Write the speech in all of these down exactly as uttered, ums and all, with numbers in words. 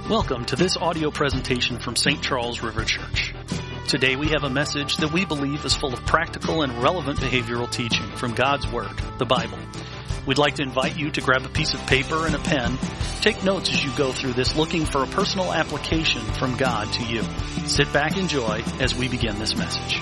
Welcome to this audio presentation from Saint Charles River Church. Today we have a message that we believe is full of practical and relevant behavioral teaching from God's Word, the Bible. We'd like to invite you to grab a piece of paper and a pen. Take notes as you go through this, looking for a personal application from God to you. Sit back, enjoy as we begin this message.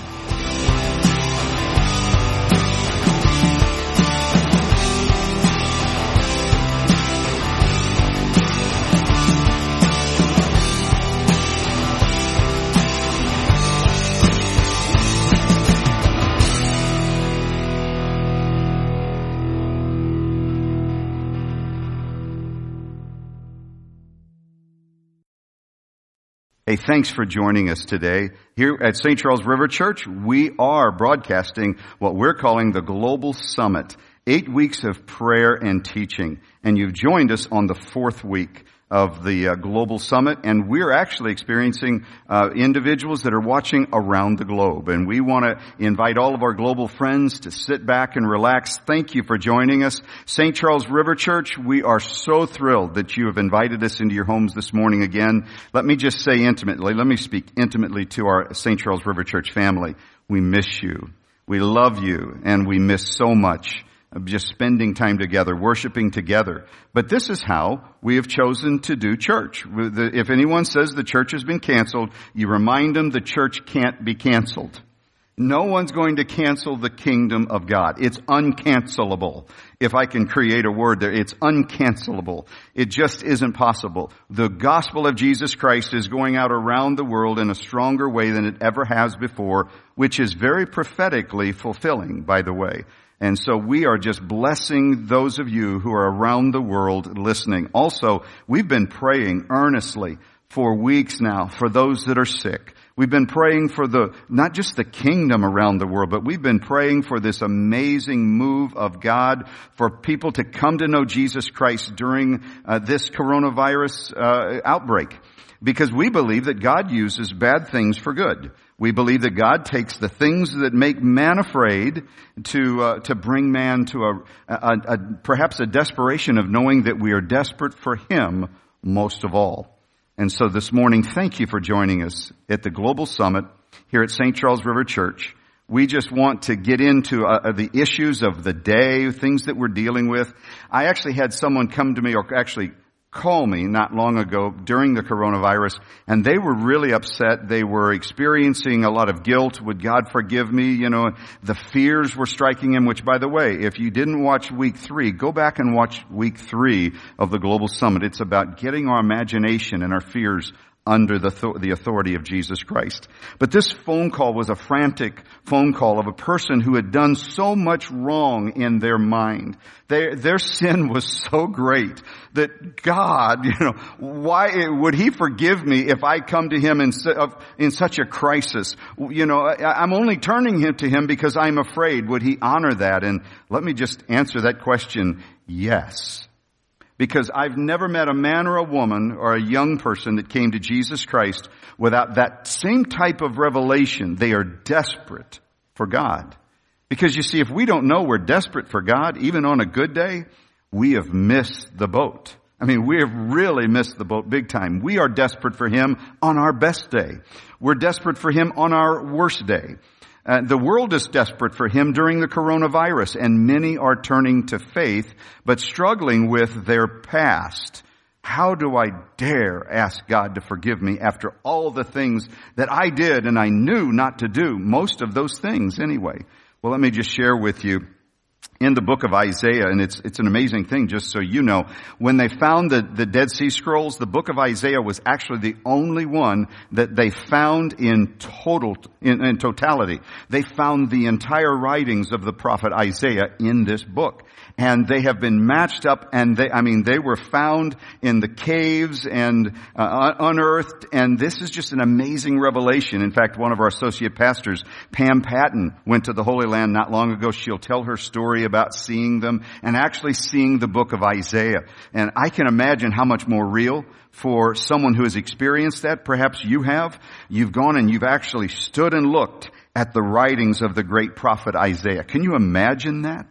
Hey, thanks for joining us today. Here at Saint Charles River Church, we are broadcasting what we're calling the Global Summit. Eight weeks of prayer and teaching. And you've joined us on the fourth week of the uh, Global Summit. And we're actually experiencing uh, individuals that are watching around the globe. And we want to invite all of our global friends to sit back and relax. Thank you for joining us. Saint Charles River Church, we are so thrilled that you have invited us into your homes this morning again. Let me just say intimately, let me speak intimately to our Saint Charles River Church family. We miss you. We love you, and we miss so much of just spending time together, worshiping together. But this is how we have chosen to do church. If anyone says the church has been canceled, you remind them the church can't be canceled. No one's going to cancel the kingdom of God. It's uncancelable. If I can create a word there, it's uncancelable. It just isn't possible. The gospel of Jesus Christ is going out around the world in a stronger way than it ever has before, which is very prophetically fulfilling, by the way. And so we are just blessing those of you who are around the world listening. Also, we've been praying earnestly for weeks now for those that are sick. We've been praying for the, not just the kingdom around the world, but we've been praying for this amazing move of God for people to come to know Jesus Christ during uh, this coronavirus uh, outbreak. Because we believe that God uses bad things for good. We believe that God takes the things that make man afraid to uh, to bring man to a, a, a perhaps a desperation of knowing that we are desperate for Him most of all. And so this morning, thank you for joining us at the Global Summit here at Saint Charles River Church. We just want to get into uh, the issues of the day, things that we're dealing with. I actually had someone come to me, or actually call me not long ago during the coronavirus, and they were really upset. They were experiencing a lot of guilt. Would God forgive me? You know, the fears were striking him, which, by the way, if you didn't watch week three, go back and watch week three of the Global Summit. It's about getting our imagination and our fears under the th- the authority of Jesus Christ. But this phone call was a frantic phone call of a person who had done so much wrong in their mind. Their, their sin was so great that God, you know, why would He forgive me if I come to Him in, in such a crisis? You know, I, I'm only turning him to Him because I'm afraid. Would He honor that? And let me just answer that question. Yes. Because I've never met a man or a woman or a young person that came to Jesus Christ without that same type of revelation. They are desperate for God. Because you see, if we don't know we're desperate for God, even on a good day, we have missed the boat. I mean, we have really missed the boat big time. We are desperate for Him on our best day. We're desperate for Him on our worst day. Uh, the world is desperate for Him during the coronavirus, and many are turning to faith, but struggling with their past. How do I dare ask God to forgive me after all the things that I did and I knew not to do? Most of those things anyway. Well, let me just share with you. In the book of Isaiah, and it's it's an amazing thing, just so you know, when they found the, the Dead Sea Scrolls, the book of Isaiah was actually the only one that they found in total, in, in totality. They found the entire writings of the prophet Isaiah in this book. And they have been matched up, and they, I mean, they were found in the caves and uh, unearthed, and this is just an amazing revelation. In fact, one of our associate pastors, Pam Patton, went to the Holy Land not long ago. She'll tell her story about seeing them and actually seeing the book of Isaiah. And I can imagine how much more real for someone who has experienced that. Perhaps you have. You've gone and you've actually stood and looked at the writings of the great prophet Isaiah. Can you imagine that?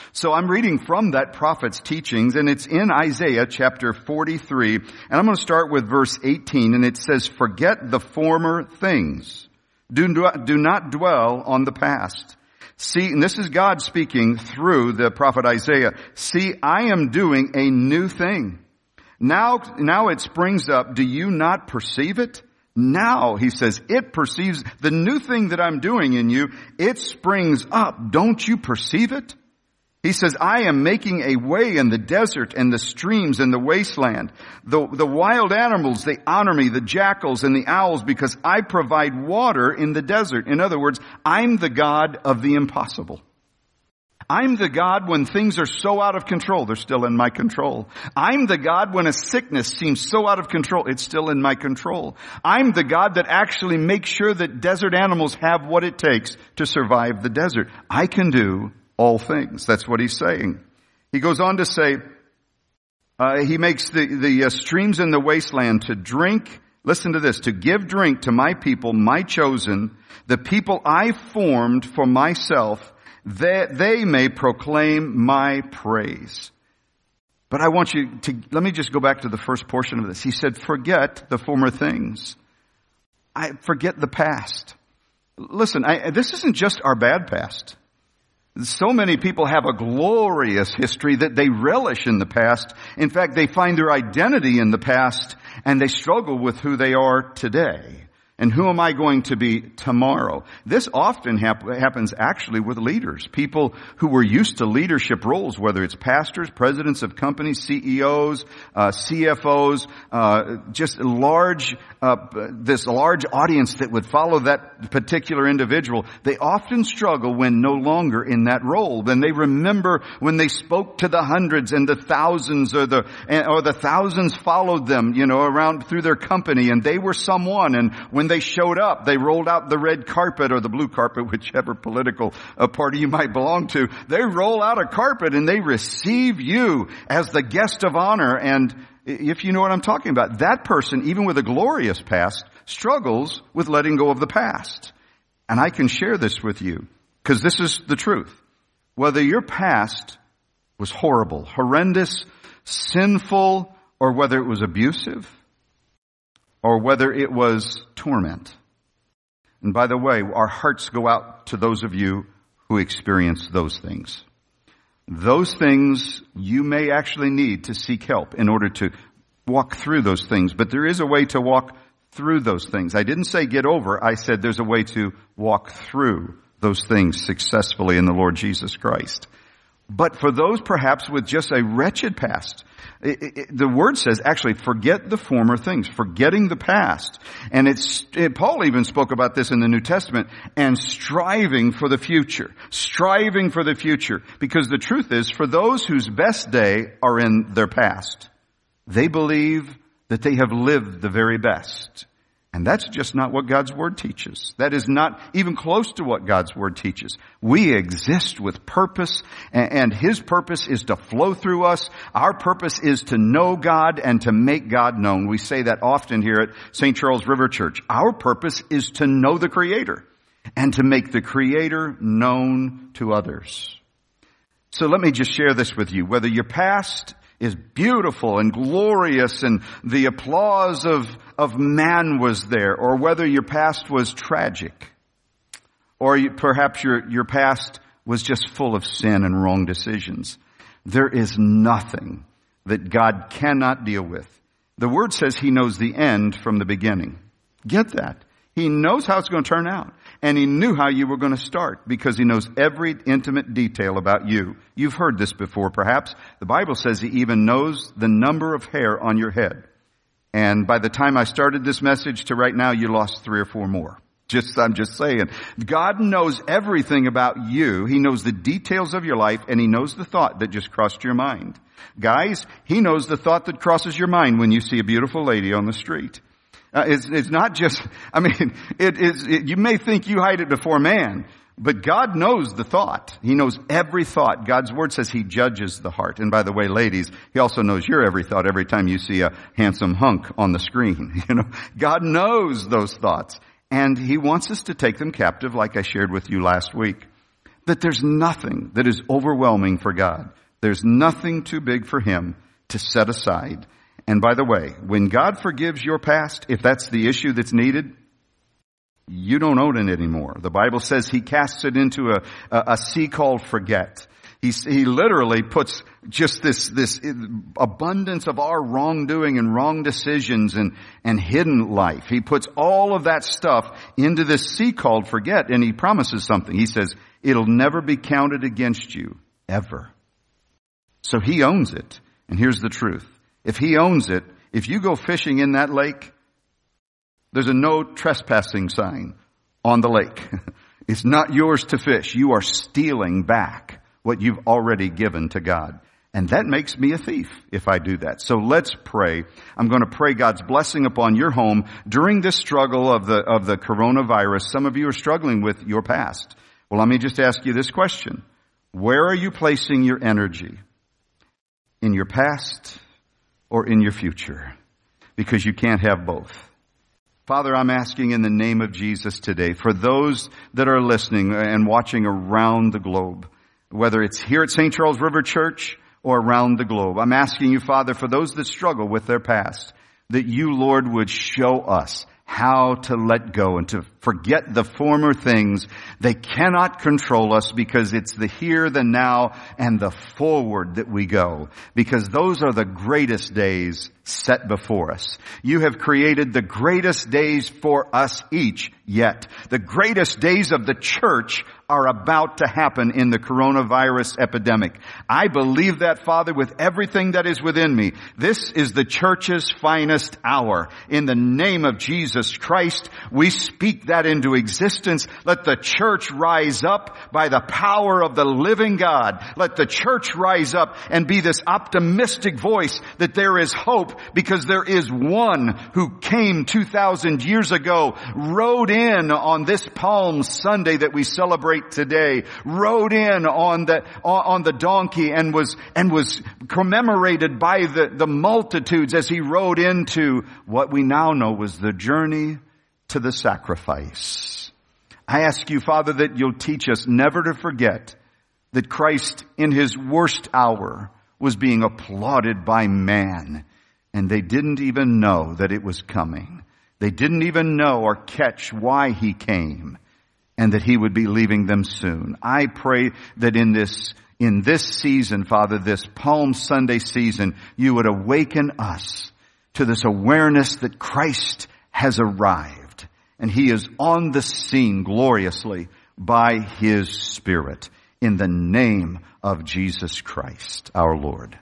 So I'm reading from that prophet's teachings, and it's in Isaiah chapter forty-three, and I'm going to start with verse eighteen, and it says, "Forget the former things. Do, do not dwell on the past. See," and this is God speaking through the prophet Isaiah, "See, I am doing a new thing. Now, now it springs up. Do you not perceive it?" Now, he says, it perceives the new thing that I'm doing in you. It springs up. Don't you perceive it? He says, "I am making a way in the desert and the streams in the wasteland. The, the wild animals, they honor me, the jackals and the owls, because I provide water in the desert." In other words, I'm the God of the impossible. I'm the God when things are so out of control, they're still in my control. I'm the God when a sickness seems so out of control, it's still in my control. I'm the God that actually makes sure that desert animals have what it takes to survive the desert. I can do all things. That's what he's saying. He goes on to say, uh, he makes the, the uh, streams in the wasteland to drink. Listen to this, "To give drink to my people, my chosen, the people I formed for myself, that they may proclaim my praise." But I want you to, let me just go back to the first portion of this. He said, forget the former things. I forget the past. Listen, I, this isn't just our bad past. So many people have a glorious history that they relish in the past. In fact, they find their identity in the past, and they struggle with who they are today. And who am I going to be tomorrow? This often hap- happens actually with leaders, people who were used to leadership roles, whether it's pastors, presidents of companies, C E Os, uh, C F Os, uh, just large, uh, this large audience that would follow that particular individual. They often struggle when no longer in that role. Then they remember when they spoke to the hundreds and the thousands, or the or the thousands followed them, you know, around through their company, and they were someone. And when they showed up, they rolled out the red carpet or the blue carpet, whichever political uh, party you might belong to. They roll out a carpet and they receive you as the guest of honor. And if you know what I'm talking about, that person, even with a glorious past, struggles with letting go of the past. And I can share this with you because this is the truth. Whether your past was horrible, horrendous, sinful, or whether it was abusive, or whether it was torment. And by the way, our hearts go out to those of you who experience those things. Those things you may actually need to seek help in order to walk through those things. But there is a way to walk through those things. I didn't say get over. I said there's a way to walk through those things successfully in the Lord Jesus Christ. But for those perhaps with just a wretched past, it, it, the word says actually forget the former things, forgetting the past. And it's, it, Paul even spoke about this in the New Testament, and striving for the future, striving for the future. Because the truth is, for those whose best day are in their past, they believe that they have lived the very best. And that's just not what God's Word teaches. That is not even close to what God's Word teaches. We exist with purpose, and His purpose is to flow through us. Our purpose is to know God and to make God known. We say that often here at Saint Charles River Church. Our purpose is to know the Creator and to make the Creator known to others. So let me just share this with you. Whether your past is beautiful and glorious and the applause of, of man was there, or whether your past was tragic, or you, perhaps your, your past was just full of sin and wrong decisions. There is nothing that God cannot deal with. The Word says He knows the end from the beginning. Get that. He knows how it's going to turn out. And He knew how you were going to start because He knows every intimate detail about you. You've heard this before, perhaps. The Bible says He even knows the number of hair on your head. And by the time I started this message to right now, you lost three or four more. Just, I'm just saying. God knows everything about you. He knows the details of your life, and He knows the thought that just crossed your mind. Guys, He knows the thought that crosses your mind when you see a beautiful lady on the street. Uh, it's, it's not just, I mean, it is, it, you may think you hide it before man, but God knows the thought. He knows every thought. God's Word says He judges the heart. And by the way, ladies, He also knows your every thought every time you see a handsome hunk on the screen. You know, God knows those thoughts, and He wants us to take them captive like I shared with you last week. that there's nothing that is overwhelming for God. There's nothing too big for him to set aside. And by the way, when God forgives your past, if that's the issue that's needed, you don't own it anymore. The Bible says he casts it into a, a, a sea called forget. He, he literally puts just this, this abundance of our wrongdoing and wrong decisions and, and hidden life. He puts all of that stuff into this sea called forget, and he promises something. He says, it'll never be counted against you, ever. So he owns it. And here's the truth. If he owns it, if you go fishing in that lake, there's a no trespassing sign on the lake. It's not yours to fish. You are stealing back what you've already given to God. And that makes me a thief if I do that. So let's pray. I'm going to pray God's blessing upon your home during this struggle of the, of the coronavirus. Some of you are struggling with your past. Well, let me just ask you this question. Where are you placing your energy? In your past or in your future? Because you can't have both. Father, I'm asking in the name of Jesus today for those that are listening and watching around the globe, whether it's here at Saint Charles River Church or around the globe. I'm asking you, Father, for those that struggle with their past, that you, Lord, would show us how to let go and to forget the former things. They cannot control us because it's the here, the now, and the forward that we go. Because those are the greatest days set before us. You have created the greatest days for us each yet. The greatest days of the church are about to happen in the coronavirus epidemic. I believe that, Father, with everything that is within me. This is the church's finest hour. In the name of Jesus Christ, we speak that into existence. Let the church rise up by the power of the living God. Let the church rise up and be this optimistic voice that there is hope, because there is one who came two thousand years ago, rode in on this Palm Sunday that we celebrate today, rode in on the on the donkey and was and was commemorated by the, the multitudes as he rode into what we now know was the journey to the sacrifice. I ask you, Father, that you'll teach us never to forget that Christ in his worst hour was being applauded by man. And they didn't even know that it was coming. They didn't even know or catch why he came and that he would be leaving them soon. I pray that in this, in this season, Father, this Palm Sunday season, you would awaken us to this awareness that Christ has arrived and he is on the scene gloriously by his Spirit. In the name of Jesus Christ, our Lord.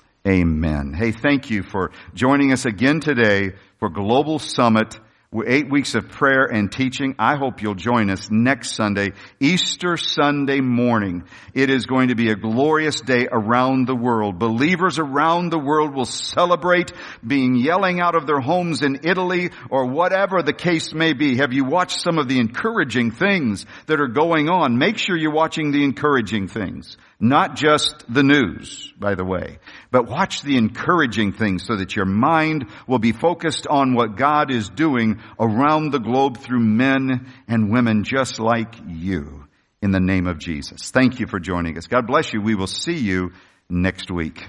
Amen. Hey, thank you for joining us again today for Global Summit. Eight weeks of prayer and teaching. I hope you'll join us next Sunday, Easter Sunday morning. It is going to be a glorious day around the world. Believers around the world will celebrate being yelling out of their homes in Italy or whatever the case may be. Have you watched some of the encouraging things that are going on? Make sure you're watching the encouraging things. Not just the news, by the way, but watch the encouraging things so that your mind will be focused on what God is doing around the globe through men and women just like you, in the name of Jesus. Thank you for joining us. God bless you. We will see you next week.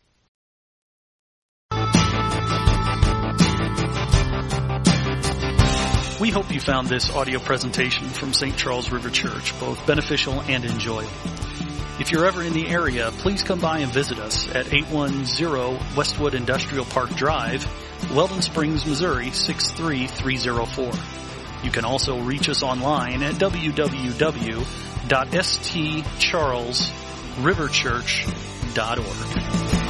We hope you found this audio presentation from Saint Charles River Church both beneficial and enjoyable. If you're ever in the area, please come by and visit us at eight one zero Westwood Industrial Park Drive, Weldon Springs, Missouri six three three zero four. You can also reach us online at w w w dot s t charles river church dot org.